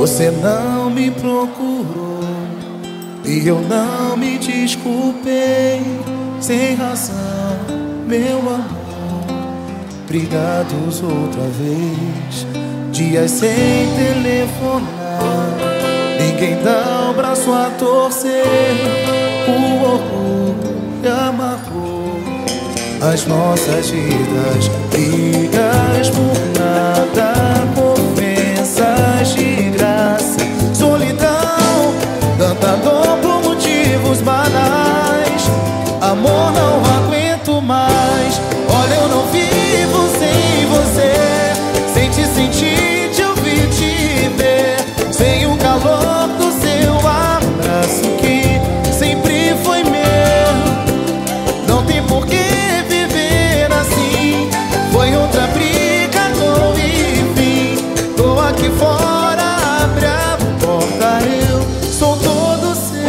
Você não me procurou e eu não me desculpei. Sem razão, meu amor, brigados outra vez. Dias sem telefonar, ninguém dá o braço a torcer. O orgulho amargou as nossas vidas. Brigas por nada, ofensas de graça, solidão, tanta dor por motivos banais. Amor, não aguento mais. Olha, eu não vivo sem você, sem te sentir, te ouvir, te ver, sem o calor do seu abraço que sempre foi meu. Não tem por que viver assim. Foi outra briga, dor e fim. Tô aqui fora, abre a porta, eu sou todo seu.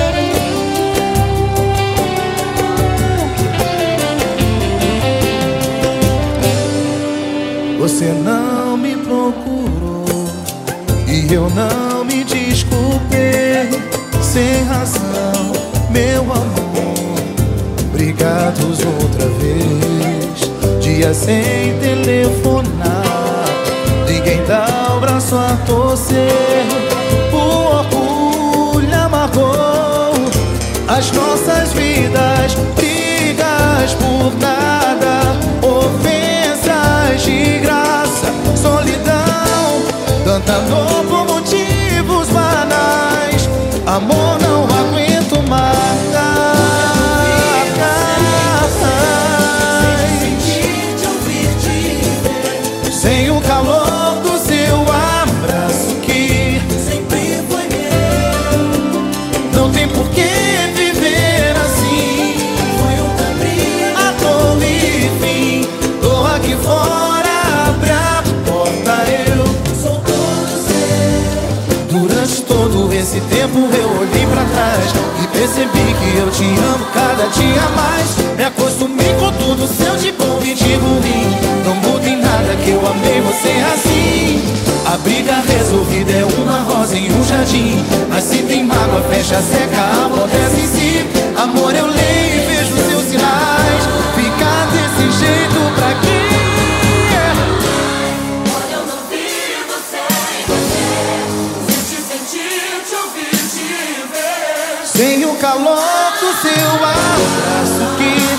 Você não me procurou e eu não me desculpei. Sem razão, meu amor, brigados outra vez. Dias sem telefonar, ninguém dá o braço a torcer. O orgulho amargou as nossas vidas. Brigas por nada, ofensas de graça, solidão, tanta dor por motivos banais. Amor, não aguento mais. Sem o calor do seu abraço que sempre foi meu. Não tem por que viver assim. Foi outra briga, a dor e fim. Tô aqui fora, abre a porta, eu sou todo seu. Durante todo esse tempo eu olhei pra trás e percebi que eu te amo cada dia mais. Me acostumei com tudo seu de bom e de ruim. Não muda em nada que eu amei você assim. A briga resolvida é uma rosa em um jardim, mas se tem mágoa, fecha, seca, amortece em si. Amor, eu leio e vejo seus sinais. Ficar desse jeito pra quê? Olha, eu não vivo sem você, sem te sentir, te ouvir, te ver. Sem o calor do seu abraço que